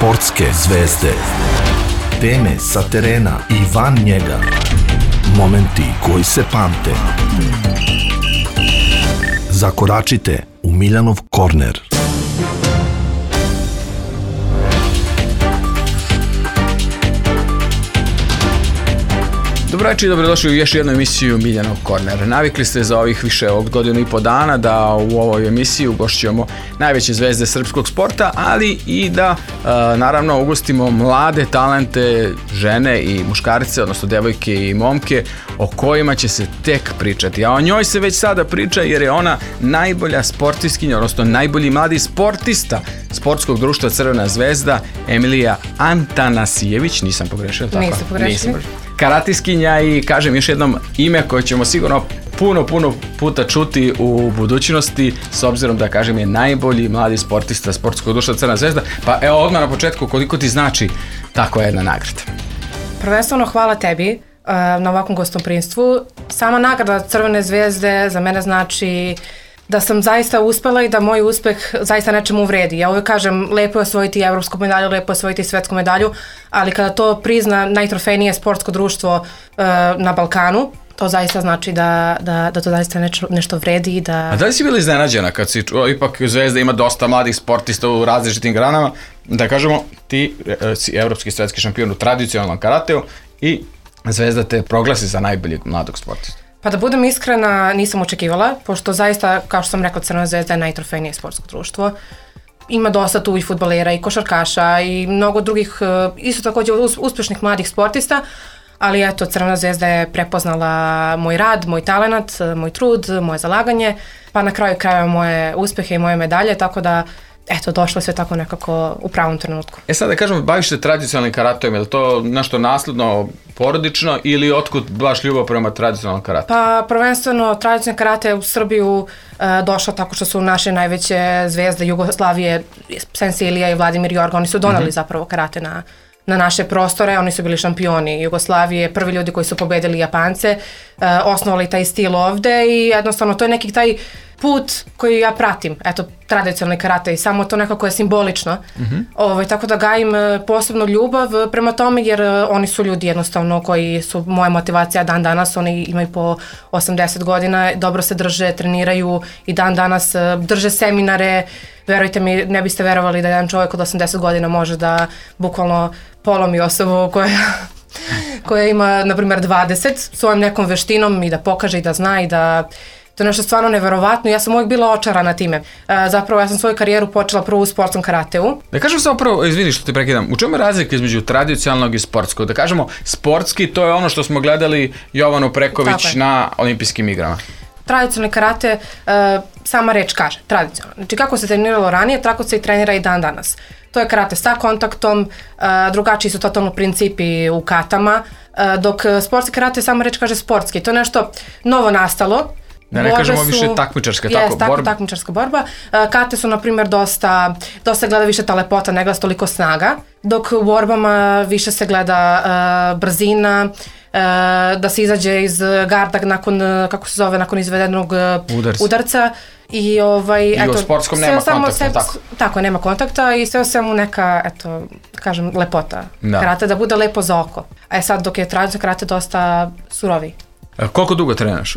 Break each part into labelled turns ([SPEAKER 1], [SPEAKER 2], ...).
[SPEAKER 1] Sportske zvezde. Teme sa terena i van njega. Momenti koji se pamte. Zakoračite u Miljanov korner.
[SPEAKER 2] Dobro večer i dobrodošli u još jednu emisiju Miljanov korner. Navikli ste za ovih više od godinu i po dana da u ovoj emisiji ugošćujemo najveće zvezde srpskog sporta, ali i da naravno ugostimo mlade talente, žene i muškarce, odnosno devojke i momke, o kojima će se tek pričati. A o njoj se već sada priča jer je ona najbolja sportistkinja, odnosno najbolji mladi sportista Sportskog društva Crvena zvezda, Emilija Antanasijević. Nisam pogrešio, tako?
[SPEAKER 3] Nisam pogrešio.
[SPEAKER 2] Karatiskinja i kažem još jednom ime koje ćemo sigurno puno puta čuti u budućnosti, s obzirom da kažem je najbolji mladi sportista Sportskog društva Crvena zvezda. Pa evo odmah na početku, koliko ti znači takva jedna nagrada?
[SPEAKER 3] Prvenstveno hvala tebi na ovakvom gostoprimstvu. Sama nagrada Crvene zvezde za mene znači da sam zaista uspela i da moj uspeh zaista nečemu vredi. Ja uvijek kažem, lepo je osvojiti evropsku medalju, lepo je osvojiti svetsku medalju, ali kada to prizna najtrofejnije sportsko društvo na Balkanu, to zaista znači da to zaista nešto vredi i da...
[SPEAKER 2] A da li si bila iznenađena kad si ipak Zvezda ima dosta mladih sportista u različitim granama, da kažemo ti si evropski svetski šampion u tradicionalnom karateu i Zvezda te proglasi za najboljeg mladog sportista?
[SPEAKER 3] Pa da budem iskrena, nisam očekivala, pošto zaista, kao što sam rekla, Crvena zvezda je najtrofejnije sportsko društvo. Ima dosta tu i fudbalera i košarkaša i mnogo drugih, isto također uspješnih mladih sportista, ali eto, Crvena zvezda je prepoznala moj rad, moj talenat, moj trud, moje zalaganje, pa na kraju krajeva moje uspjehe i moje medalje, tako da eto, došlo sve tako nekako u pravom trenutku.
[SPEAKER 2] Sad da kažemo, baviš se tradicionalnim karateom, je li to nešto nasledno, porodično ili otkud baš ljubav prema tradicionalnom karate?
[SPEAKER 3] Pa prvenstveno tradicionalni karate u Srbiju došao tako što su naše najveće zvezde Jugoslavije, Sensei Ilija i Vladimir Jorga, oni su donali zapravo karate na naše prostore, oni su bili šampioni Jugoslavije, prvi ljudi koji su pobedili Japance, osnovali taj stil ovde i jednostavno to je neki taj put koji ja pratim, eto, tradicionalni karate i samo to nekako je simbolično, tako da gajim posebnu ljubav prema tome jer oni su ljudi jednostavno koji su moja motivacija dan danas, oni imaju po 80 godina, dobro se drže, treniraju i dan danas drže seminare, verujte mi, ne biste verovali da jedan čovjek od 80 godina može da bukvalno polomi osobu koja ima, na primjer, 20 svojom nekom veštinom i da pokaže i da zna i da to je nešto stvarno neverovatno. Ja sam uvijek bila očarana time. Zapravo ja sam svoju karijeru počela prvo u sportskom karateu.
[SPEAKER 2] Da kažem samo prvo, izvini što te prekidam, u čemu je razlika između tradicionalnog i sportskog? Da kažemo, sportski to je ono što smo gledali Jovanu Preković na olimpijskim igrama.
[SPEAKER 3] Tradicionalni karate, sama reč kaže, tradicionalno. Znači kako se treniralo ranije, tako se i trenira i dan danas. To je karate sa kontaktom, drugačiji su totalno principi u katama, dok sportski karate, sama reč kaže sportski. To je nešto novo nastalo.
[SPEAKER 2] Da ne kažemo više takmičarska,
[SPEAKER 3] takmičarska borba. Kate su, na primjer, dosta gleda više ta lepota, ne gleda toliko snaga, dok u borbama više se gleda brzina, da se izađe iz garda nakon izvedenog udarca. I
[SPEAKER 2] u sportskom nema kontakta,
[SPEAKER 3] tako, nema kontakta i sve o svemu neka, eto, kažem, lepota karate, da bude lepo za oko. A sad dok je tradicionalni karate dosta surovi.
[SPEAKER 2] Koliko dugo trenaš?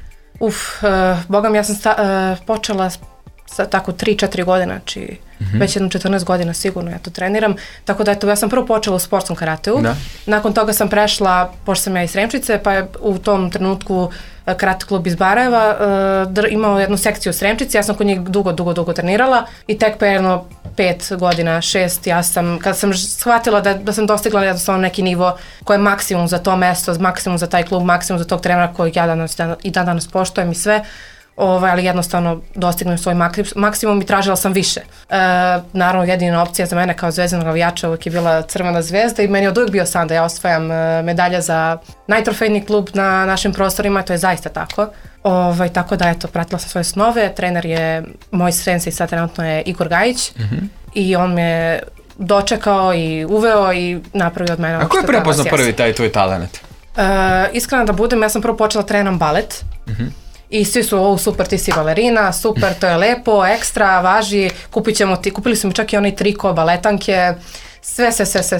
[SPEAKER 3] Bogam, ja sam počela sa tako 3-4 godine, znači već jedno 14 godina sigurno ja to treniram, tako da eto, ja sam prvo počela u sportskom karateu, nakon toga sam prešla, pošto sam ja iz Sremčice, pa je u tom trenutku karate klub iz Barajeva imao jednu sekciju u Sremčici, ja sam kod njih dugo trenirala i tek pa jedno 5 godina, 6, kada sam shvatila da sam dostigla jednostavno neki nivo koji je maksimum za to mesto, maksimum za taj klub, maksimum za tog trenera kojeg ja danas poštujem i sve, ali jednostavno dostignem svoj maksimum i tražila sam više. Naravno, jedina opcija za mene kao zvezdanog navijača uvijek je bila Crvena zvezda i meni je od uvijek bio san da ja osvajam medalje za najtrofejniji klub na našim prostorima, to je zaista tako. Tako da, eto, pratila sam svoje snove, trener je moj sensei, sad trenutno je Igor Gajić i on me dočekao i uveo i napravio od mene.
[SPEAKER 2] A ko je prepoznao prvi taj tvoj talent?
[SPEAKER 3] Iskreno da budem, ja sam prvo počela trenam balet. I svi su, super, ti si balerina, super, to je lepo, ekstra, važi, kupili su mi čak i onaj triko, baletanke, sve.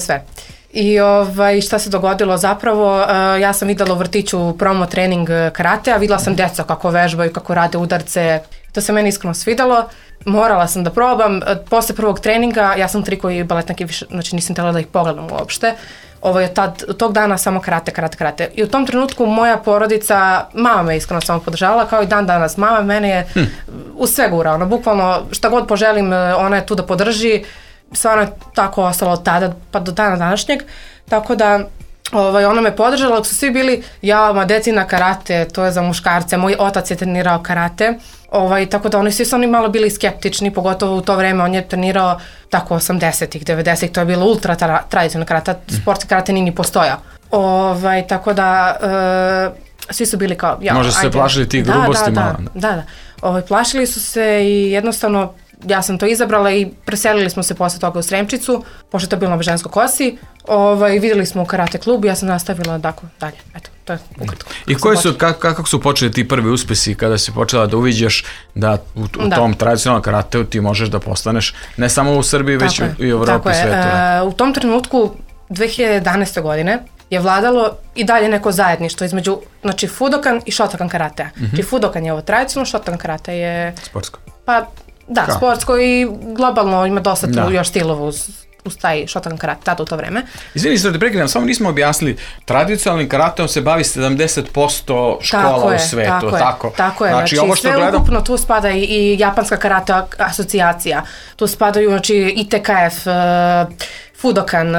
[SPEAKER 3] I šta se dogodilo zapravo, ja sam videla u vrtiću promo trening karatea, videla sam djeca kako vežbaju, kako rade udarce, to se meni iskreno svidalo, morala sam da probam, posle prvog treninga, ja sam triko i baletnak i više, znači nisam htjela da ih pogledam uopšte, tog dana samo karate. I u tom trenutku moja porodica, mama me iskreno samo podržavala, kao i dan danas, mama mene je u sve gura, ona bukvalno šta god poželim, ona je tu da podrži, stvarno je tako ostalo od tada pa do dana današnjeg, tako da ona me podržala, dok su svi bili, deci na karate, to je za muškarce, moj otac je trenirao karate, tako da svi su oni malo bili skeptični, pogotovo u to vreme, on je trenirao tako 80-ih, 90-ih, to je bilo ultra tradicionalna karate, sportski karate nije ni postojao. Tako da svi su bili kao,
[SPEAKER 2] možda su se plašili tih grubosti malo.
[SPEAKER 3] Da, plašili su se i jednostavno ja sam to izabrala i preselili smo se posle toga u Sremčicu, pošto to je bilo na Bežanskoj kosi, vidjeli smo u karate klubu, ja sam nastavila tako dalje, eto, to je ukratko.
[SPEAKER 2] I kako su počeli ti prvi uspesi kada si počela da uviđaš da u tom tradicionalnom karateu ti možeš da postaneš ne samo u Srbiji, već i u Evropi i svetu?
[SPEAKER 3] U tom trenutku 2011. godine je vladalo i dalje neko zajedništvo između, znači, Fudokan i Shotokan karatea. Znači, Fudokan je ovo tradicionalno, Shotokan karate je...
[SPEAKER 2] Sportsko.
[SPEAKER 3] Pa, da, sportsko i globalno ima dosta tu još stilova uz taj Shotokan karate, tada u to vreme.
[SPEAKER 2] Izvini se da te prekidam, samo nismo objasnili, tradicionalnim karateom se bavi 70% škola u svetu, tako?
[SPEAKER 3] Tako je, znači sve ukupno tu spada i Japanska karate asocijacija, tu spadaju ITKF, Fudokan,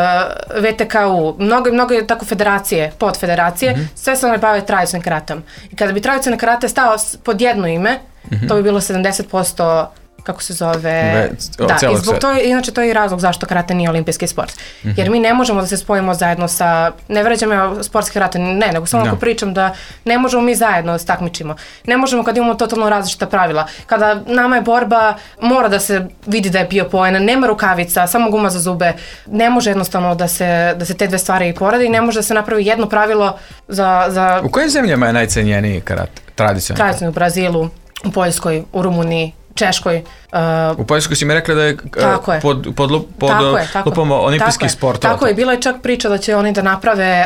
[SPEAKER 3] VTKU, mnogo tako federacije, podfederacije, sve se one bave tradicionalnim karateom. I kada bi tradicionalni karate stao pod jedno ime, to bi bilo 70%, kako se zove, i zbog to je, inače to je i razlog zašto karate nije olimpijski sport. Jer mi ne možemo da se spojimo zajedno sa, ne vređam ja sportski karate, nego samo ako pričam da ne možemo mi zajedno da se takmičimo. Ne možemo kad imamo totalno različita pravila. Kada nama je borba, mora da se vidi da je bio poen, nema rukavica, samo guma za zube. Ne može jednostavno da se te dve stvari poradi i ne može da se napravi jedno pravilo za...
[SPEAKER 2] U kojim zemljama je najcenjeniji karate, tradicionalni?
[SPEAKER 3] Tradicionalni u Brazilu, u Poljskoj, u Rumuniji, Češkoj.
[SPEAKER 2] U Poljskoj si mi rekla da je pod lupom olimpijskih sportova.
[SPEAKER 3] Tako je, bila je čak priča da će oni da naprave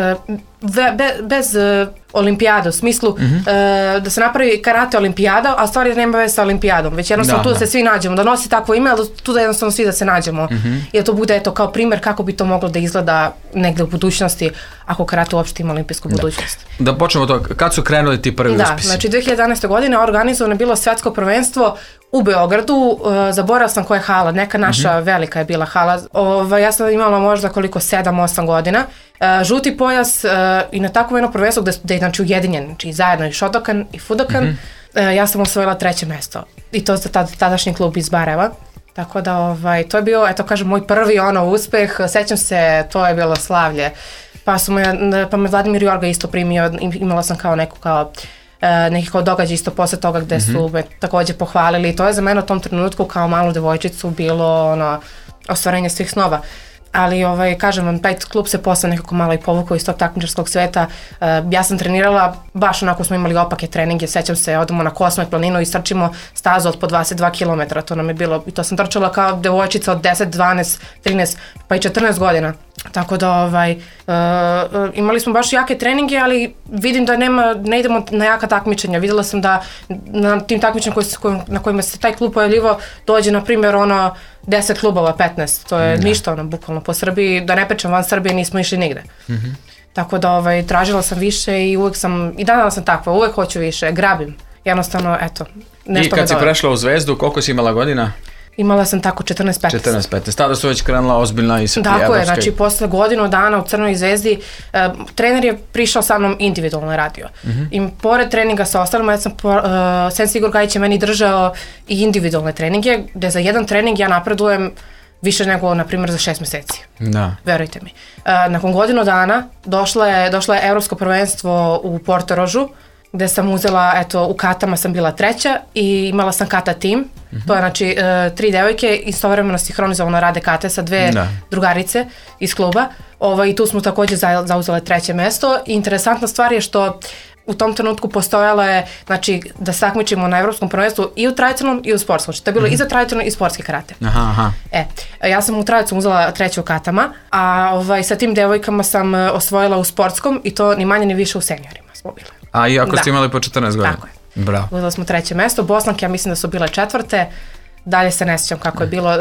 [SPEAKER 3] bez olimpijada, u smislu da se napravi karate olimpijada, a stvari nema veze sa olimpijadom, već jednostavno tu da se svi nađemo, da nosi takvo ime, ali tu da jednostavno svi da se nađemo. I da to bude kao primjer kako bi to moglo da izgleda negde u budućnosti, ako karate uopšte ima olimpijsku budućnost.
[SPEAKER 2] Da počnemo to, kad su krenuli ti prvi uspisi?
[SPEAKER 3] Da, znači 2011. godine organizovano je bilo svetsko prvenstvo u Beogradu, zaboravila sam koja je hala, neka naša velika je bila hala, ja sam imala možda koliko 7-8 godina, žuti pojas i na takvom jedno prvenstvo gde je znači ujedinjen, znači zajedno i Shotokan i Fudokan, ja sam osvojila 3. mesto i to za tadašnji klub iz Bareva. Tako da to je bio, eto kažem, moj prvi uspeh, sećam se, to je bilo slavlje, pa me Vladimir Jorga isto primio, imala sam kao neki događaj isto posle toga gde su me takođe pohvalili i to je za mene u tom trenutku kao malu devojčicu bilo ostvarenje svih snova. Ali kažem vam, taj klub se posle nekako malo i povukao iz tog takmičarskog sveta. Ja sam trenirala, baš onako smo imali opake treninge, sećam se, odemo na Kosmaj planinu i strčimo stazu od po 22 km, to nam je bilo, i to sam trčala kao devojčica od 10, 12, 13, pa i 14 godina. Tako da imali smo baš jake treninge, ali vidim da ne idemo na jaka takmičenja. Videla sam da na tim takmičenjima na kojima se taj klub pojavljivao dođe, na primjer, 10 klubova, 15. To je ništa, bukvalno po Srbiji. Da ne pričam, van Srbije nismo išli nigde. Tako da tražila sam više i uvek sam, i danas sam takva, uvek hoću više, grabim. Jednostavno, eto, nešto.
[SPEAKER 2] I kad si prešla u Zvezdu, koliko si imala godina?
[SPEAKER 3] Imala sam tako 14-15.
[SPEAKER 2] 14-15, tada su već krenula ozbiljna i evropska.
[SPEAKER 3] Tako je, znači posle godinu dana u Crnoj Zvezdi, trener je prišao sa mnom individualno radio. I pored treninga sa ostalima, Sensi Igor Gajić je meni držao i individualne treninge, gde za jedan trening ja napredujem više nego, na primjer, za 6 meseci.
[SPEAKER 2] Da.
[SPEAKER 3] Verujte mi. Nakon godinu dana došlo je evropsko prvenstvo u Portorožu, gde sam uzela, eto, u katama sam bila 3. i imala sam kata tim. To je, znači, 3 devojke istovremeno sinhronizovano rade kate sa 2 drugarice iz kluba. I tu smo takođe zauzele 3. mesto. I interesantna stvar je što u tom trenutku postojalo je, znači, da se takmičimo na evropskom prvenstvu i u tradicionalnom i u sportskom. Znači, to je bilo i za tradicionalno i sportski karate. Ja sam u tradicionalnom uzela 3. u katama, a sa tim devojkama sam osvojila u sportskom i to ni manje ni više u seniorima smo bile.
[SPEAKER 2] A iako ste imali po 14 godina?
[SPEAKER 3] Tako je. Bravo. Uzela smo 3. mesto, Bosnanke ja mislim da su bile 4. Dalje se ne sjećam kako je bilo,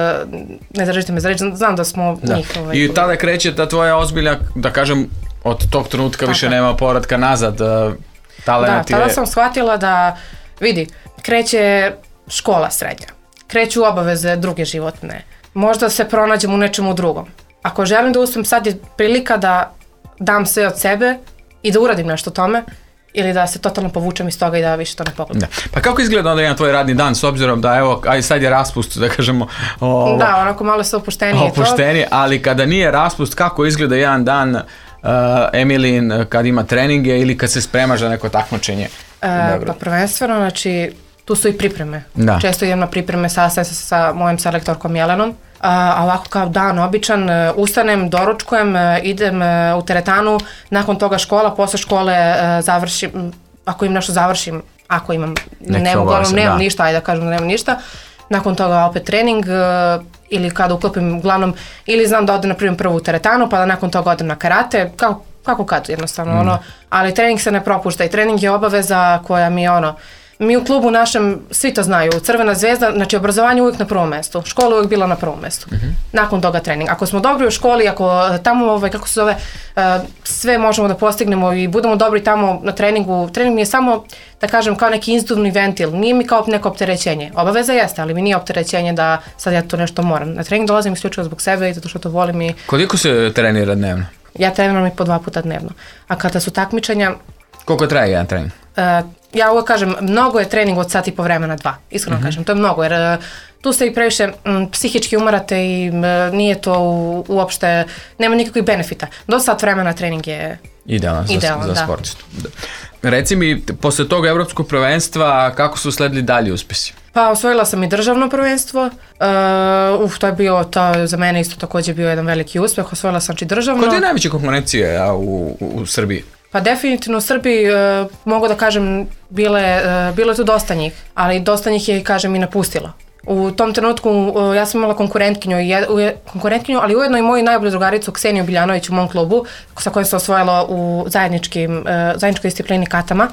[SPEAKER 3] ne držite me za reč, znam da smo njih...
[SPEAKER 2] I tada kreće ta tvoja ozbilja, da kažem, od tog trenutka više nema povratka nazad, talent je...
[SPEAKER 3] Da, tada sam shvatila da, vidi, kreće škola srednja, kreću obaveze druge životne, možda se pronađem u nečemu drugom. Ako želim da uspem, sad je prilika da dam sve od sebe i da uradim nešto tome, ili da se totalno povučem iz toga i da više to ne pogledam.
[SPEAKER 2] Pa kako izgleda onda jedan tvoj radni dan, s obzirom da evo, sad je raspust, da kažemo...
[SPEAKER 3] Da, onako malo se opuštenije to.
[SPEAKER 2] Ali kada nije raspust, kako izgleda jedan dan Emilin kad ima treninge ili kad se sprema za neko takmičenje?
[SPEAKER 3] Pa prvenstveno, znači, tu su i pripreme. Često idem na pripreme, sastajem se sa mojom selektorkom Jelenom. A ovako kao dan običan, ustanem, doručkujem, idem u teretanu, nakon toga škola, posle škole završim, ako im nešto završim, ako imam, nemam ništa, ajde da kažem da nemam ništa, nakon toga opet trening ili kada uklopim uglavnom, ili znam da odem na prvu teretanu, pa da nakon toga odem na karate, kako kad jednostavno, ali trening se ne propušta i trening je obaveza koja mi je mi u klubu našem, svi to znaju, Crvena zvezda, znači obrazovanje uvijek na prvom mjestu, škola uvijek bila na prvom mjestu, nakon toga trening. Ako smo dobri u školi, ako tamo, kako se zove, sve možemo da postignemo i budemo dobri tamo na treningu, trening mi je samo, da kažem, kao neki institutni ventil, nije mi kao neko opterećenje. Obaveza jeste, ali mi nije opterećenje da sad ja to nešto moram. Na trening dolazim isključivo zbog sebe i zato što to volim i...
[SPEAKER 2] Koliko se trenira dnevno?
[SPEAKER 3] Ja treniram i po 2 puta dnevno. A kada su takmičenja...
[SPEAKER 2] Koliko traje jedan trening?
[SPEAKER 3] Ja uvijek kažem, mnogo je trening od sat i po vremena 2, iskreno kažem, to je mnogo, jer tu se i previše psihički umarate i nije to uopšte, nema nikakvih benefita. Do sat vremena trening je
[SPEAKER 2] idealan za sportistu. Reci mi, posle tog evropskog prvenstva, kako su sledili dalje uspjesi?
[SPEAKER 3] Pa osvojila sam i državno prvenstvo, to je bio, za mene isto također bio jedan veliki uspjeh, osvojila sam i državno.
[SPEAKER 2] Koja je najveća konkurencija u Srbiji?
[SPEAKER 3] Pa definitivno u Srbiji, mogu da kažem, bilo je tu dosta njih, ali dosta njih je, kažem, i napustilo. U tom trenutku ja sam imala konkurentkinju, ali ujedno i moju najbolju drugaricu Kseniju Biljanović u mom klubu, sa kojom se osvojila u zajedničkoj disciplini katama.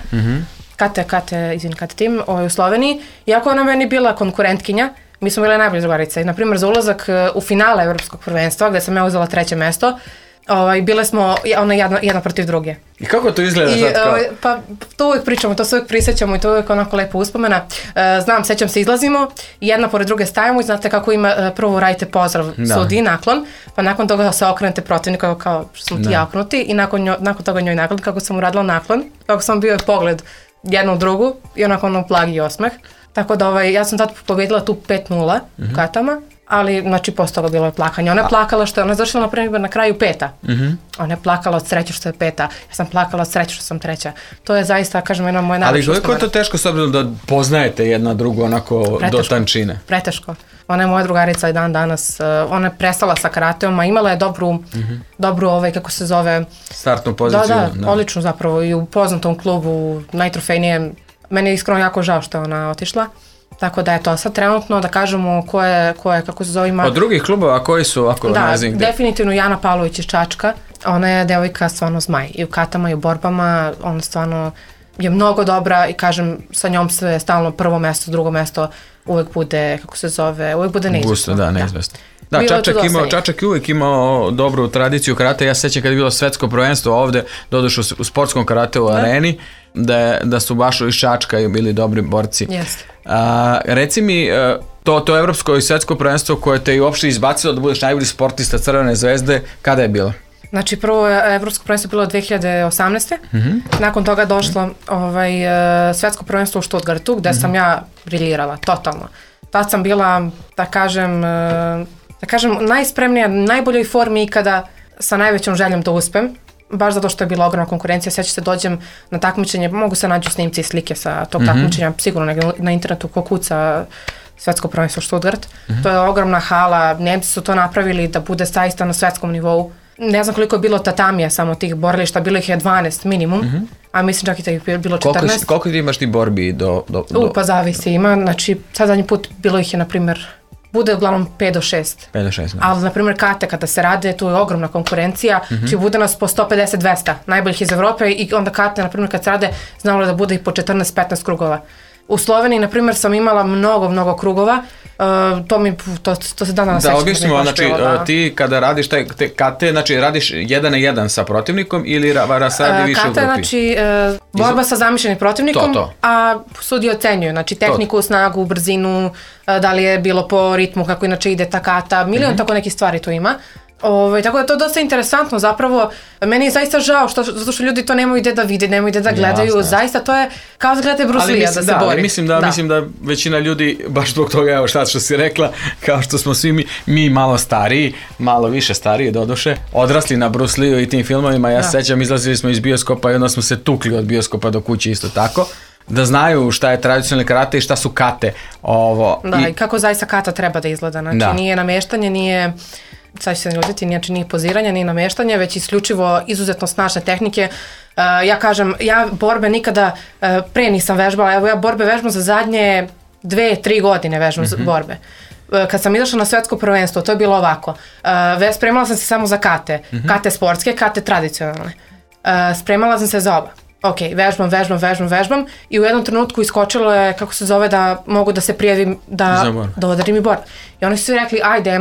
[SPEAKER 3] Kate tim u Sloveniji. Iako ona meni bila konkurentkinja, mi smo bile najbolje drugarice. Naprimjer, za ulazak u finale Evropskog prvenstva, gde sam ja uzela 3. mesto, bile smo jedna protiv druge.
[SPEAKER 2] I kako to izgleda sad kao?
[SPEAKER 3] Pa to uvijek pričamo, to se uvijek prisjećamo i to uvijek onako lepo uspomena. Znam, sećam se, izlazimo, jedna pored druge stajemo i znate kako ima, prvo radite pozdrav, sudi, naklon, pa nakon toga se okrenete protivnika kao što smo ti okrenuti i nakon toga njoj naklon, kako sam uradila naklon, kako sam bio pogled jednu u drugu i onako blagi osmeh. Tako da ja sam tad pobjedila tu 5-0 u katama. Ali, znači, posle toga bilo je plakanje. Ona je plakala što je, ona je završila na kraju 5. Ona je plakala od sreće što je 5. Ja sam plakala od sreće što sam 3. To je zaista, kažem, jedna moja najveća uspomena. Ali
[SPEAKER 2] koliko je to teško s obzirom da poznajete jedna drugu onako do tančine?
[SPEAKER 3] Preteško. Ona je moja drugarica i dan danas. Ona je prestala sa karateom, a imala je dobru, kako se zove...
[SPEAKER 2] Startnu poziciju.
[SPEAKER 3] Da, odlično zapravo. I u poznatom klubu, najtrofejnijem. Meni je iskreno jako žao što je ona otišla. Tako da je to sad trenutno, da kažemo ko je, kako se zove, ima...
[SPEAKER 2] Od drugih klubova koji su ovako nazivni?
[SPEAKER 3] Da, definitivno Jana Pavlović iz Čačka. Ona je devojka stvarno zmaj. I u katama i u borbama. Ona stvarno je mnogo dobra i kažem, sa njom se stalno prvo mesto, drugo mesto uvijek bude, kako se zove, uvijek bude neizvestno.
[SPEAKER 2] Da, neizvestno. Da, Čačak je uvijek imao dobru tradiciju karate. Ja sećam kad je bilo svetsko prvenstvo ovde, doduše u sportskom karate u areni, da su baš iz Čačka bili dobri borci.
[SPEAKER 3] Jeste.
[SPEAKER 2] Reci mi, to evropsko i svetsko prvenstvo koje te je uopšte izbacilo da budeš najbolji sportista Crvene zvezde, kada je bilo?
[SPEAKER 3] Znači, prvo evropsko prvenstvo bilo 2018. Nakon toga došlo svetsko prvenstvo u Stuttgartu, gde sam ja briljirala, totalno. Tad sam bila, da kažem, najspremnija, najboljoj formi ikada, sa najvećom željom da uspem. Baš zato što je bila ogromna konkurencija, sjeća se dođem na takmičenje, mogu se naći snimci i slike sa tog takmičenja, sigurno na internetu ko kuca svetsko prvenstvo Stuttgart. To je ogromna hala, Nemci su to napravili da bude zaista na svetskom nivou. ne znam koliko je bilo tatamija samo tih borilišta, bilo ih je 12 minimum, a mislim čak i da ih je bilo 14.
[SPEAKER 2] Koliko ti imaš ti borbi
[SPEAKER 3] Pa zavisi, ima, znači sad zadnji put bilo ih je, na primjer, bude uglavnom 5 do 6.
[SPEAKER 2] 5 do 6, da.
[SPEAKER 3] Ali, na primjer, kate kada se rade, tu je ogromna konkurencija, či bude nas po 150-200 najboljih iz Evrope i onda kate, na primjer, kad se rade, znalo da bude i po 14-15 krugova. U Sloveniji, na primjer, sam imala mnogo krugova, to se danas sećam.
[SPEAKER 2] Da, objasnimo, znači ti kada radiš te kate, znači radiš 1 na 1 sa protivnikom ili radi više u grupi?
[SPEAKER 3] Kate, znači borba sa zamišljenim protivnikom, a sudi ocenjuju, znači tehniku, snagu, brzinu, da li je bilo po ritmu, kako inače ide ta kata, milion tako nekih stvari tu ima. Tako da to je dosta interesantno, zapravo meni je zaista žao zato što ljudi to nemaju ide da vide, nemaju ide da gledaju, zaista to je kao da gledate Bruce Lee-a da se bori.
[SPEAKER 2] Ali mislim da većina ljudi, baš zbog toga, evo što si rekla, kao što smo svi mi malo stariji, malo više stariji doduše, odrasli na Bruce Lee-u i tim filmovima, ja se sećam, izlazili smo iz bioskopa i onda smo se tukli od bioskopa do kuće isto tako, da znaju šta je tradicionalni karate i šta su kate.
[SPEAKER 3] I kako zaista kata treba da izgleda, znači nije nameštanje, nije... sad ću se ne ljuditi, nije poziranje, nije nameštanje, već isključivo izuzetno snažne tehnike. Ja kažem, ja borbe nikada pre nisam vežbala, evo ja borbe vežbam za zadnje 2-3 godine vežbam borbe. Kad sam izašla na svetsko prvenstvo, to je bilo ovako. Spremala sam se samo za kate, kate sportske, kate tradicionalne. Spremala sam se za oba. Ok, vežbam i u jednom trenutku iskočilo je, kako se zove, da mogu da se prijavim da odradim i borbu. I oni su svi rekli, ajde,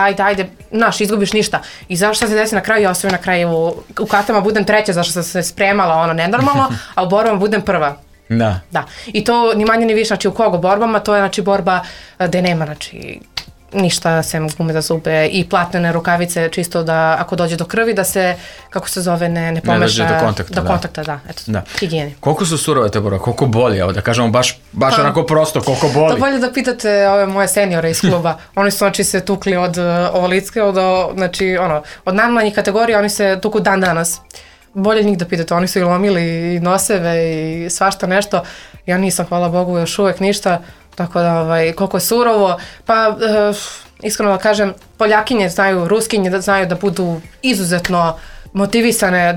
[SPEAKER 3] naš, izgubiš ništa. I zašto se desi na kraju? Ja osvojim na kraju u katama budem treća, zašto sam se spremala nenormalno, a u borbama budem prva. Da. I to ni manje ni više, znači u kogo borbama, to je znači borba gde nema, znači ništa sem gume za zube i platnene rukavice, čisto da ako dođe do krvi da se, kako se zove, ne pomeša.
[SPEAKER 2] Ne dođe do kontakta.
[SPEAKER 3] Eto, higijeni.
[SPEAKER 2] Koliko su surove te borbe, koliko boli, evo da kažemo baš onako prosto, koliko boli?
[SPEAKER 3] To bolje da pitate ove moje seniore iz kluba, oni su znači se tukli od ovolicke, znači od najmanjih kategorija, oni se tuku dan danas. Bolje njih da pitate, oni su i lomili i noseve i svašta nešto, ja nisam, hvala Bogu, još uvek ništa. Tako da, koliko je surovo, pa iskreno da kažem, Poljakinje znaju, Ruskinje znaju da budu izuzetno motivisane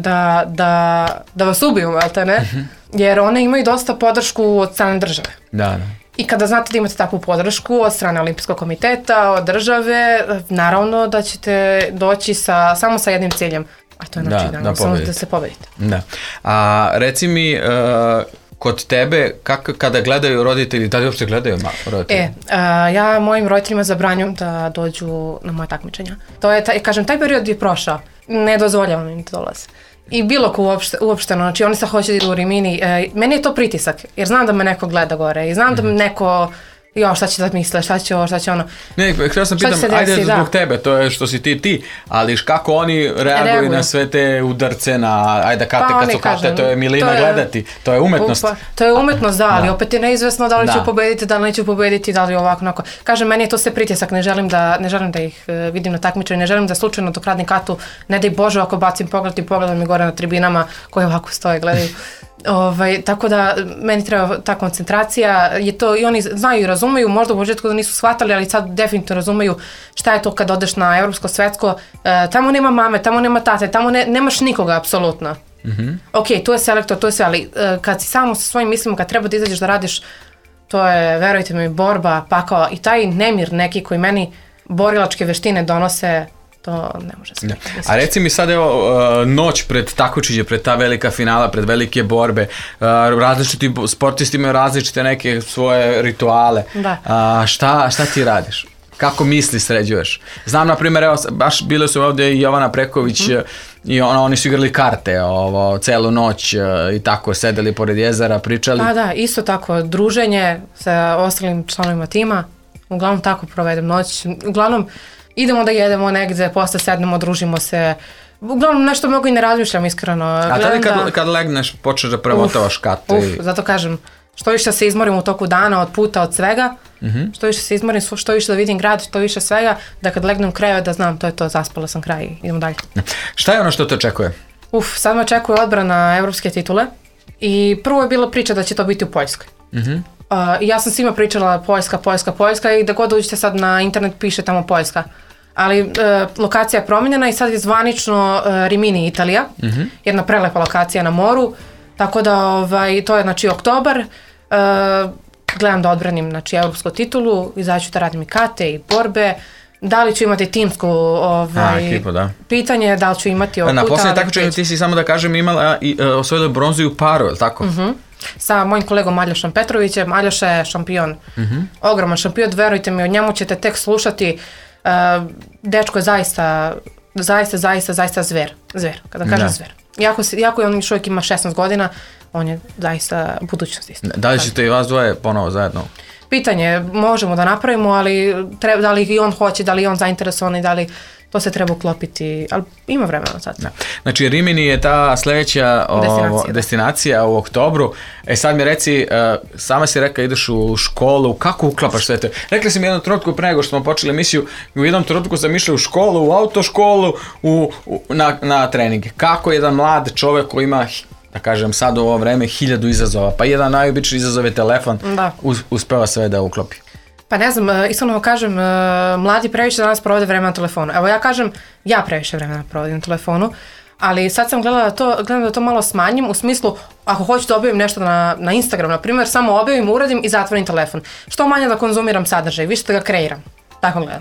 [SPEAKER 3] da vas ubiju, jer one imaju dosta podršku od strane države.
[SPEAKER 2] Da.
[SPEAKER 3] I kada znate da imate takvu podršku od strane Olimpijskog komiteta, od države, naravno da ćete doći samo sa jednim ciljem, a to je samo da se pobedite.
[SPEAKER 2] Da. A reci mi... Kod tebe, kada gledaju roditelji, da li uopšte gledaju roditelji?
[SPEAKER 3] Ja mojim roditeljima zabranjam da dođu na moje takmičenja. To je, kažem, taj period je prošao. Ne dozvoljavam im da dolaze. I bilo ko uopšteno, znači oni sad hoće da idu u Rimini. Meni je to pritisak, jer znam da me neko gleda gore i znam da me neko... šta će da misle, šta će ovo, šta će ono.
[SPEAKER 2] Ne, htio sam pitam, ajde zbog tebe, to je što si ti, ali kako oni reaguju na sve te udarce, ajde kate kad su kate, to je milina gledati, to je umetnost.
[SPEAKER 3] To je umetnost, da, ali opet je neizvesno da li ću pobediti, da li neću pobediti, da li ovako, onako. Kažem, meni je to sve pritisak, ne želim da ih vidim na takmičenju, ne želim da slučajno dok radim katu, ne daj Bože ako bacim pogled i pogledam mi gore na tribinama koji ovako stoje, gledaju. Tako da meni treba ta koncentracija, je to i oni znaju i razumeju, možda u početku da nisu shvatali, ali sad definitivno razumeju šta je to kad odeš na evropsko, svetsko, tamo nema mame, tamo nema tate, tamo nemaš nikoga apsolutno. Ok, tu je selektor, tu je sve, ali kad si samo sa svojim mislima, kad treba da izađeš da radiš, to je, verujte mi, borba, pakao i taj nemir neki koji meni borilačke veštine donose, to ne može se.
[SPEAKER 2] A reci mi sad, evo, noć pred takmičenje, pred ta velika finala, pred velike borbe, različiti sportisti imaju različite neke svoje rituale. Šta ti radiš? Kako misli sređuješ? Znam, na primjer, evo, baš bile su ovdje i Jovana Preković i oni su igrali karte celu noć i tako, sedeli pored jezera, pričali.
[SPEAKER 3] Da, isto tako, druženje sa ostalim članovima tima, uglavnom tako provedem noć, uglavnom idemo da jedemo negdje, posle sednemo, družimo se. Uglavnom nešto mnogo i ne razmišljam, iskreno.
[SPEAKER 2] A tada kad legneš, počneš da premotavaš kate?
[SPEAKER 3] Zato kažem, što više se izmorim u toku dana, od puta, od svega, što više se izmorim, što više da vidim grad, što više svega, da kad legnem u krevet da znam, to je to, zaspala sam kraj i idemo dalje.
[SPEAKER 2] Šta je ono što te očekuje?
[SPEAKER 3] Sad me očekuje odbrana evropske titule i prvo je bila priča da će to biti u Poljskoj. Ja sam svima pričala Poljska i da god uđete sad na internet piše tamo Poljska. ali lokacija je promijenjena i sad je zvanično Rimini, Italija, jedna prelepa lokacija na moru, tako da to je znači oktobar, gledam da odbranim znači evropsku titulu, izaću da radim i kate i borbe, da li ću imati timsku
[SPEAKER 2] ekipu,
[SPEAKER 3] pitanje, da li ću imati
[SPEAKER 2] na posljednje takmičenju ti si samo da kažem imala osvojila bronzu i u paru, je li tako?
[SPEAKER 3] Sa mojim kolegom Aljošom Petrovićem. Aljoša je šampion, ogroman šampion, verujte mi, o njemu ćete tek slušati. Dečko je zaista zver, kada kažem zver. Iako je on još uvijek ima 16 godina, on je zaista budućnost isto.
[SPEAKER 2] Da li ćete i vas dvoje ponovo zajedno?
[SPEAKER 3] Pitanje, možemo da napravimo, ali da li i on hoće, da li je on zainteresovan i da li to se treba uklopiti, ali ima vremena sad.
[SPEAKER 2] Znači Rimini je ta sljedeća destinacija u oktobru. Sad mi reci, sama si rekla ideš u školu, kako uklapaš sve to? Rekli si mi jednom trenutku pre nego što smo počeli emisiju, u jednom trenutku sam išao u školu, u autoškolu, na treninge. Kako jedan mlad čovjek koji ima, da kažem sad u ovo vreme, 1000 izazova, pa jedan najobičniji izazov je telefon, uspeva sve da uklopi.
[SPEAKER 3] Pa ne znam, iskreno kažem, mladi previše danas provode vremena na telefonu. Evo ja kažem, ja previše vremena provodim na telefonu, ali sad sam gledala da to malo smanjim, u smislu, ako hoću da objavim nešto na Instagram, na primjer, samo objavim, uradim i zatvorim telefon. Što manje da konzumiram sadržaj, više da ga kreiram. Tako gledam.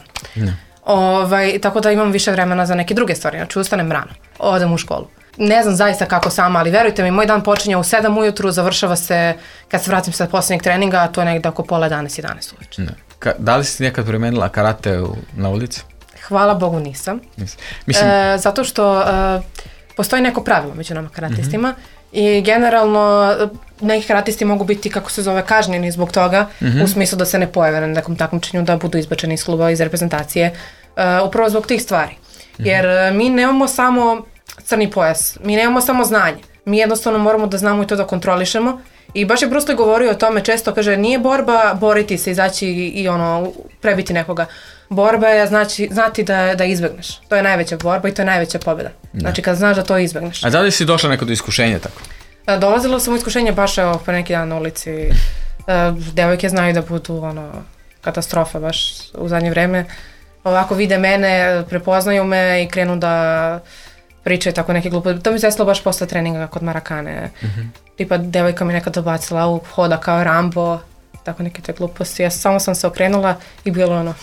[SPEAKER 3] Tako da imam više vremena za neke druge stvari, znači ustanem rano, odem u školu. Ne znam zaista kako sama, ali verujte mi, moj dan počinje u 7 ujutru, završava se kad se vratim sa posljednjeg treninga, a to je negdje oko pola 11 uveče.
[SPEAKER 2] Da li si nekad primenila karate na ulici?
[SPEAKER 3] Hvala Bogu nisam. Zato što postoji neko pravilo među nama karatistima i generalno neki karatisti mogu biti, kako se zove, kažnjeni zbog toga, u smislu da se ne pojave na nekom takmičenju, da budu izbačeni iz kluba, iz reprezentacije, upravo zbog tih stvari. Jer mi nemamo samo crni pojas, mi nemamo samo znanje, mi jednostavno moramo da znamo i to da kontrolišemo. I baš je Bruce govorio o tome često, kaže, nije borba boriti se, izaći i prebiti nekoga. Borba je znati da izbegneš. To je najveća borba i to je najveća pobjeda. Znači kad znaš da to izbegneš.
[SPEAKER 2] A da li si došla neko do iskušenja tako?
[SPEAKER 3] Dolazila sam u iskušenje baš pre neki dan na ulici. Devojke znaju da budu katastrofa baš u zadnje vreme. Ovako vide mene, prepoznaju me i krenu da pričaju tako neke gluposti. To mi se desilo baš posle treninga kod Marakane. Tipa devojka mi nekad dobacila, hoda kao Rambo, tako neke te gluposti. Ja samo sam se okrenula i bilo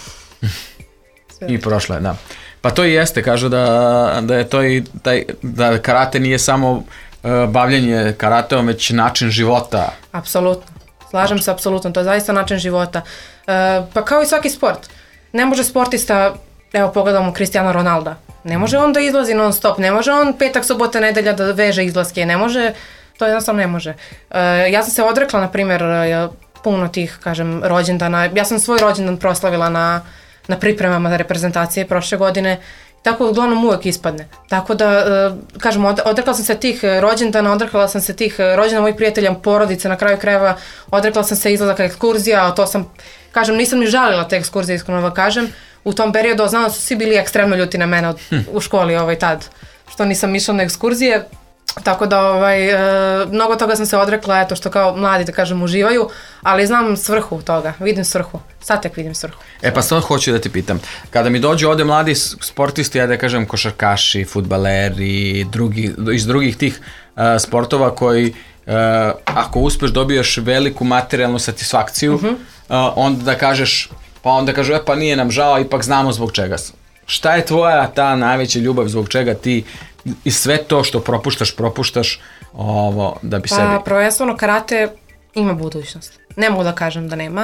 [SPEAKER 2] I prošla je, da. Pa to i jeste, kažu da je to i da karate nije samo bavljenje karateom, već način života.
[SPEAKER 3] Apsolutno. Slažem se apsolutno, to je zaista način života. Pa kao i svaki sport. Ne može sportista, evo pogledamo Cristiano Ronalda, ne može on da izlazi non stop, ne može on petak, subota, nedelja da veže izlaske, ne može, to jednostavno ne može. Ja sam se odrekla, na primjer, puno tih, kažem, rođendana. Ja sam svoj rođendan proslavila na pripremama za reprezentacije prošle godine. Tako uglavnom uvijek ispadne. Tako da, kažem, odrekla sam se tih rođendana, odrekla sam se tih rođendana mojih prijatelja, porodice, na kraju krajeva, odrekla sam se izlazaka ekskurzija, a to sam, kažem, nisam ni žalila te ekskurzije, iskreno da kažem. U tom periodu znam da su svi bili ekstremno ljuti na mene u školi tad, što nisam išla na ekskurzije. Tako da mnogo toga sam se odrekla, eto što kao mladi da kažem uživaju, ali znam svrhu toga, vidim svrhu, sad tek vidim svrhu.
[SPEAKER 2] Pa sad hoću da ti pitam, kada mi dođu ovdje mladi sportisti, ja da kažem košarkaši, fudbaleri, iz drugih tih sportova koji ako uspeš dobiješ veliku materijalnu satisfakciju, onda da kažeš, pa onda kažu pa nije nam žao, ipak znamo zbog čega. Šta je tvoja ta najveća ljubav, zbog čega ti i sve to što propuštaš da bi sebi...
[SPEAKER 3] Pa prvenstveno karate ima budućnost. Ne mogu da kažem da nema.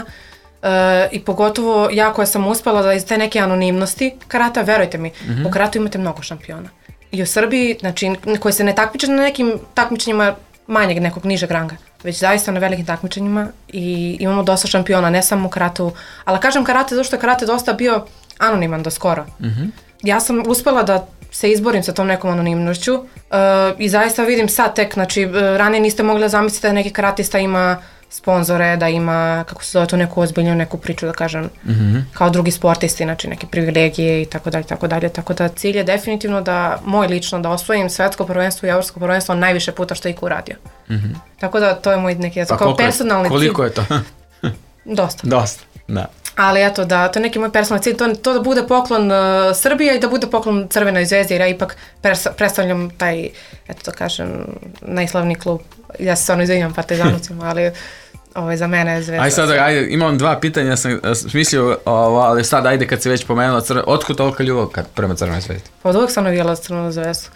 [SPEAKER 3] I pogotovo ja koja sam uspela da iz te neke anonimnosti karata, verujte mi, u karatu imate mnogo šampiona. I u Srbiji, znači, koji se ne takmiče na nekim takmičenjima manjeg nekog nižeg ranga, već zaista na velikim takmičenjima i imamo dosta šampiona, ne samo u karatu. Ali kažem karate zato što je karate dosta bio anoniman do skoro. Ja sam uspela da se izborim sa tom nekom anonimnošću i zaista vidim sad tek, znači ranije niste mogli da zamislite da neki karatista ima sponzore, da ima, kako se zove to, neku ozbiljnu neku priču, da kažem, kao drugi sportisti, znači neke privilegije i tako dalje. Tako da cilj je definitivno da, moj lično, da osvojim svetsko prvenstvo i evropsko prvenstvo najviše puta što je iko uradio. Tako da to je moj neki, kao personalni cilj.
[SPEAKER 2] Koliko je to?
[SPEAKER 3] Dosta.
[SPEAKER 2] Dosta, da.
[SPEAKER 3] Ali eto, da to je neki moj personalni cilj, to da bude poklon Srbija i da bude poklon Crvenoj zvezdi, jer ja ipak predstavljam taj, eto da kažem, najslavniji klub. Ja se stvarno izvinjam Partizanovcima, ali za mene je Zvezda.
[SPEAKER 2] Ajde, imam 2 pitanja, ja sam smislio, ali sad ajde kad se već pomenula otkud tolika ljubav prema Crvenoj zvezdi?
[SPEAKER 3] Pa od uvek sam navijala za Crvenu zvezdu.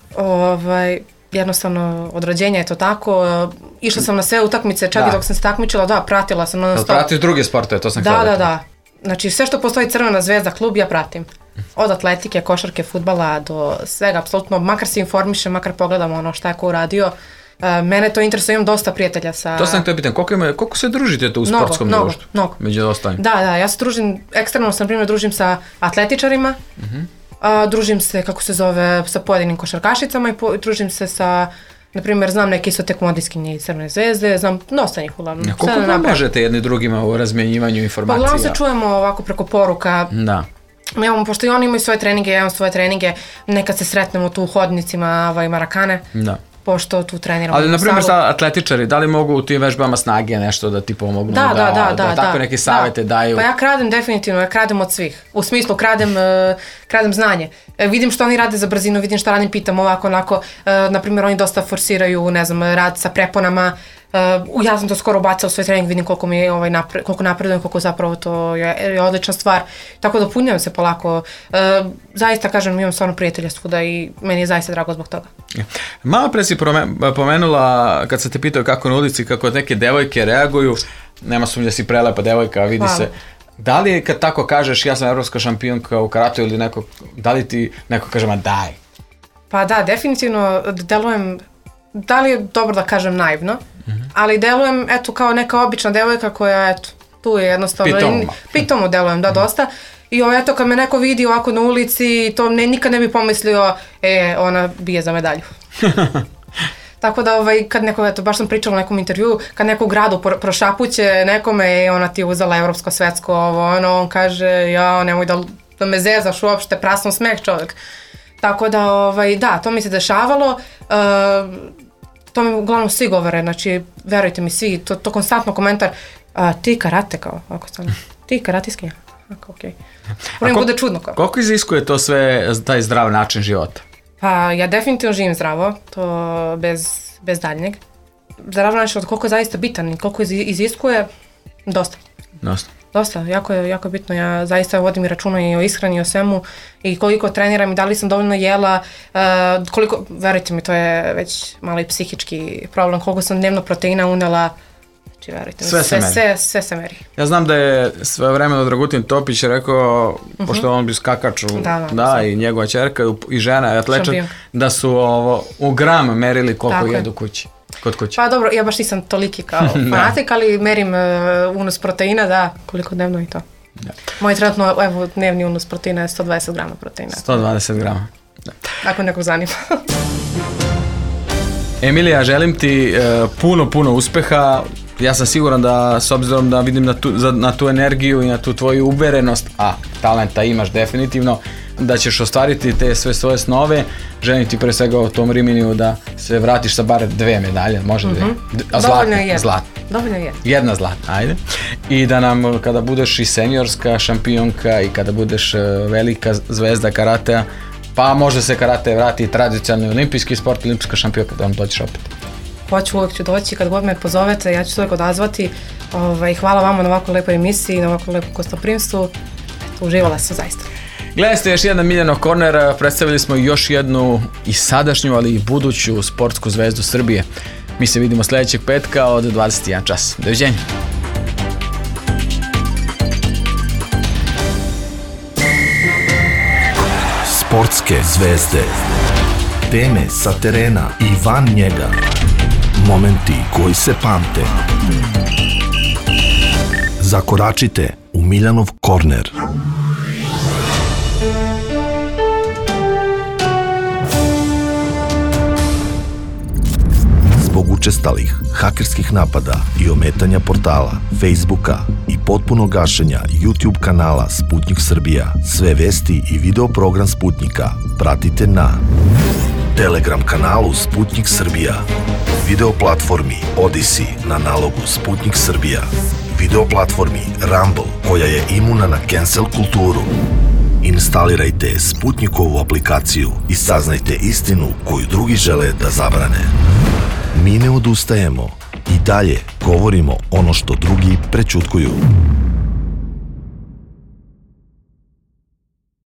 [SPEAKER 3] Jednostavno, od rođenja je to tako. Išla sam na sve utakmice, čak i dok sam se takmičila, pratila sam.
[SPEAKER 2] Pratiš druge sportove, to sam htjela.
[SPEAKER 3] Da. Znači, sve što postoji Crvena zvezda, klub, ja pratim. Od atletike, košarke, fudbala do svega, apsolutno. Makar se informišem, makar pogledam ono šta je ko uradio. Mene to interesuje, imam dosta prijatelja sa...
[SPEAKER 2] To sam te pitan, koliko se družite tu u sportskom društvu?
[SPEAKER 3] Mnogo.
[SPEAKER 2] Među ostalim.
[SPEAKER 3] Da, ja se družim, eksterno sam, na primjer, družim sa atletičarima, družim se, sa pojedinim košarkašicama i družim se sa, na primjer, znam neki su tekmodijskinje iz Crvene zvezde, znam dosta njih uglavnom.
[SPEAKER 2] Koliko pomažete jedni drugima u razmjenjivanju informacija?
[SPEAKER 3] Pa uglavnom se čujemo ovako preko poruka.
[SPEAKER 2] Da.
[SPEAKER 3] Pošto i oni imaju svoje treninge, ja imam svoje treninge, nekad se sretnemo tu u hodnicima Marakane. Da. Pošto tu treniramo.
[SPEAKER 2] Ali, na primjer, atletičari, da li mogu u tim vežbama snage nešto da ti pomognu? Da, tako neke savjete daju?
[SPEAKER 3] Pa ja kradem definitivno, ja kradem od svih. U smislu, kradem znanje. Vidim što oni rade za brzinu, vidim šta radim, pitam ovako, onako. Na primjer, oni dosta forsiraju, ne znam, rad sa preponama. Ja sam to skoro ubacila u svoj trening, vidim koliko mi je koliko napredujem, koliko zapravo to je odlična stvar. Tako da punjam se polako. Zaista, kažem, imam stvarno prijatelja svuda i meni je zaista drago zbog toga.
[SPEAKER 2] Malo pre si pomenula, kad sam te pitao kako na ulici, kako neke devojke reaguju, nema sumnje da si prelepa devojka, vidi se. Da li je kad tako kažeš ja sam evropska šampionka u karatu ili neko, da li ti neko kaže ma daj?
[SPEAKER 3] Pa da, definitivno delujem, da li je dobro da kažem naivno, ali delujem eto kao neka obična devojka koja eto tu je jednostavno pitomo delujem, da dosta. I eto kad me neko vidi ovako na ulici, to nikad ne bi pomislio ona bije za medalju. Tako da kad neko, eto baš sam pričala u nekom intervju, kad neko u gradu prošapuće nekome ona ti je uzela evropsko, svetsko, on kaže ja nemoj da me zezaš uopšte, prasno smeh čovjek. Tako da, to mi se dešavalo. To mi uglavnom svi govore, znači, verujte mi svi, to konstantno komentar, ti karate kao, ako sam, ti karatijski, ako okej. Prvo bude čudno kao.
[SPEAKER 2] Koliko iziskuje to sve, taj zdrav način života?
[SPEAKER 3] Pa, ja definitivno živim zdravo, to bez daljnjeg. Zdrav način života, koliko je zaista bitan i koliko iziskuje, dosta. Dosta, jako je bitno, ja zaista vodim i računa i o ishrani i o svemu i koliko treniram i da li sam dovoljno jela, koliko, verujte mi, to je već malo i psihički problem, koliko sam dnevno proteina unela, znači verujte mi, sve se meri.
[SPEAKER 2] Ja znam da je svojevremeno Dragutin Topić rekao, pošto on bi skakač i njegova ćerka i žena i atlečar, da su u gram merili koliko jedu kući. Kod kuće. Pa dobro, ja baš nisam toliki kao fanatik, ali merim unos proteina, da, koliko dnevno i to. Moj trenutno, dnevni unos proteina je 120 grama proteina. 120 grama.
[SPEAKER 3] Ako nekog zanima.
[SPEAKER 2] Emilija, želim ti puno uspeha. Ja sam siguran da, s obzirom da vidim na tu energiju i na tu tvoju uverenost, a talenta imaš definitivno, da ćeš ostvariti te sve svoje snove. Želim ti pre svega u tom Riminiju da se vratiš sa bar 2 medalje, može 2.
[SPEAKER 3] Dovoljno je jedna.
[SPEAKER 2] Zlatna.
[SPEAKER 3] Dovoljno je
[SPEAKER 2] jedna zlatna, ajde. I da nam, kada budeš i seniorska šampionka i kada budeš velika zvezda karatea, pa možda se karate vrati tradicionalni olimpijski sport, olimpijska šampionka, da vam dođeš opet.
[SPEAKER 3] Hoću, uvijek ću doći, kad god me pozovete, ja ću se uvijek odazvati. Hvala vama na ovako lepoj emisiji, na ovako lepom gostoprimstvu. Uživala sam zaista.
[SPEAKER 2] Gledali ste još jedan Miljanov korner, predstavili smo još jednu i sadašnju, ali i buduću sportsku zvezdu Srbije. Mi se vidimo sljedećeg petka od 21 čas. Doviđenja.
[SPEAKER 1] Sportske zvezde. Teme sa terena i van njega. Momenti koji se pamte. Zakoračite u Miljanov korner. Zbog učestalih hakerskih napada i ometanja portala, Facebooka i potpunog gašenja YouTube kanala Sputnik Srbija, sve vesti i video program Sputnika pratite na Telegram kanalu Sputnik Srbija, video platformi Odyssey na nalogu Sputnik Srbija, video platformi Rumble, koja je imuna na cancel kulturu. Instalirajte Sputnikovu aplikaciju i saznajte istinu koju drugi žele da zabrane. Mi ne odustajemo i dalje govorimo ono što drugi prećutkuju.